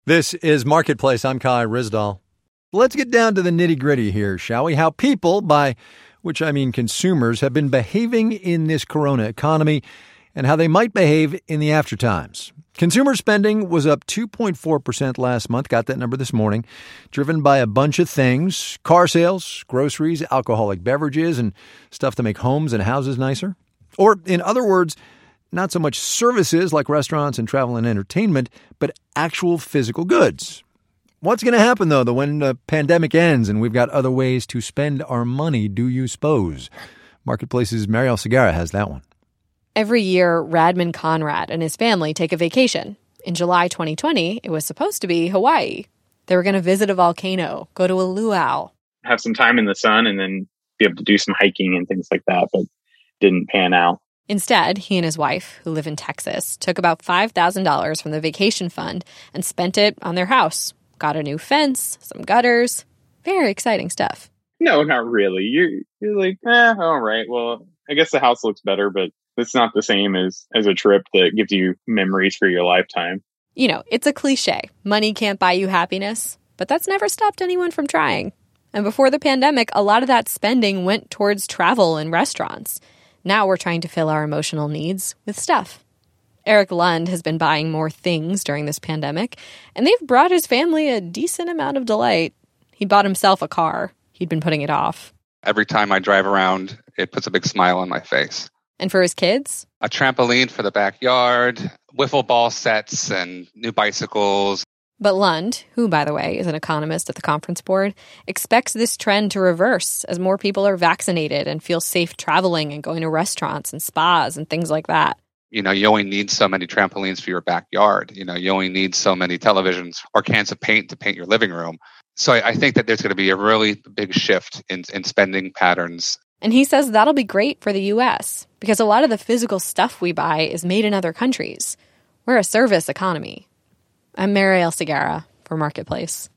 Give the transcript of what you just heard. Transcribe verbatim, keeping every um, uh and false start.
This is Marketplace. I'm Kai Ryssdal. Let's get down to the nitty-gritty here, shall we? How people, by which I mean consumers, have been behaving in this corona economy and how they might behave in the aftertimes. Consumer spending was up two point four percent last month, got that number this morning, driven by a bunch of things: car sales, groceries, alcoholic beverages, and stuff to make homes and houses nicer. Or, in other words, not so much services like restaurants and travel and entertainment, but actual physical goods. What's going to happen, though, when the pandemic ends and we've got other ways to spend our money, do you suppose? Marketplace's Marielle Segarra has that one. Every year, Radman Conrad and his family take a vacation. In July twenty twenty, it was supposed to be Hawaii. They were going to visit a volcano, go to a luau. Have some time in the sun and then be able to do some hiking and things like that, but didn't pan out. Instead, he and his wife, who live in Texas, took about five thousand dollars from the vacation fund and spent it on their house. Got a new fence, some gutters. Very exciting stuff. No, not really. You're, you're like, eh, all right, well, I guess the house looks better, but it's not the same as, as a trip that gives you memories for your lifetime. You know, it's a cliche. Money can't buy you happiness, but that's never stopped anyone from trying. And before the pandemic, a lot of that spending went towards travel and restaurants. Now we're trying to fill our emotional needs with stuff. Eric Lund has been buying more things during this pandemic, and they've brought his family a decent amount of delight. He bought himself a car. He'd been putting it off. Every time I drive around, it puts a big smile on my face. And for his kids? A trampoline for the backyard, wiffle ball sets, and new bicycles. But Lund, who, by the way, is an economist at the Conference Board, expects this trend to reverse as more people are vaccinated and feel safe traveling and going to restaurants and spas and things like that. You know, you only need so many trampolines for your backyard. You know, you only need so many televisions or cans of paint to paint your living room. So I, I think that there's going to be a really big shift in, in spending patterns. And he says that'll be great for the U S because a lot of the physical stuff we buy is made in other countries. We're a service economy. I'm Marielle Segarra for Marketplace.